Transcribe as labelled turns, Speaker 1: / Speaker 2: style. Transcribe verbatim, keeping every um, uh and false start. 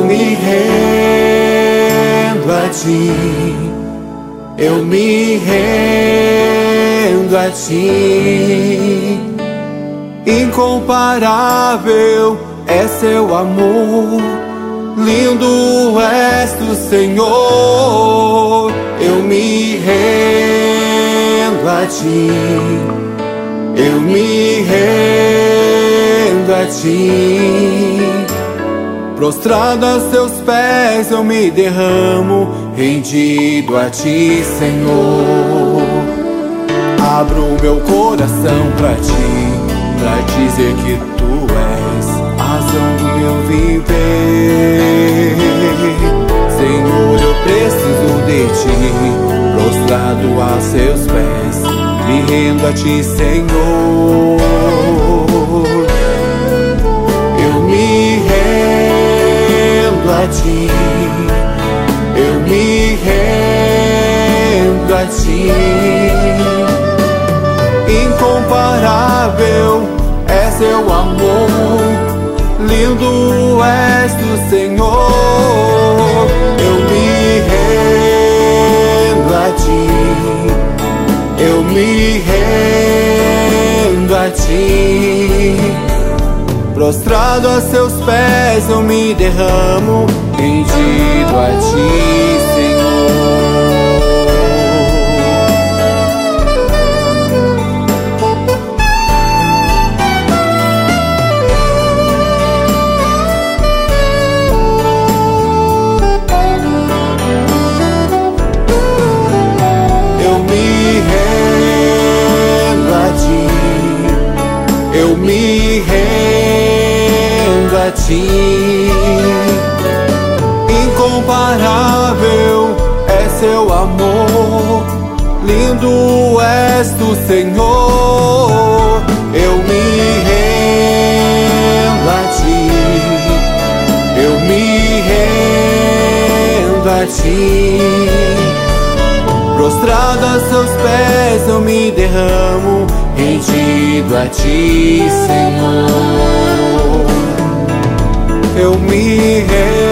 Speaker 1: me rendo a ti, eu me rendo a ti. Incomparável é seu amor, lindo és tu, Senhor. Eu me rendo a ti, eu me rendo a ti. Prostrado a seus pés eu me derramo, rendido a ti, Senhor. Abro meu coração pra ti, pra dizer que tu és a razão do meu viver. Senhor, eu preciso de ti, prostrado a seus pés, me rendo a ti, Senhor. Eu me rendo a ti, eu me rendo a ti. Incomparável é seu amor, lindo és tu, Senhor. Eu me rendo a ti, eu me rendo a ti. Prostrado a seus pés eu me derramo, rendido a ti, Senhor. Eu me rendo a ti. Incomparável é seu amor, lindo és tu, Senhor. Eu me rendo a ti, eu me rendo a ti. Prostrado a seus pés eu me derramo, rendido a ti, Senhor. Eu me rendo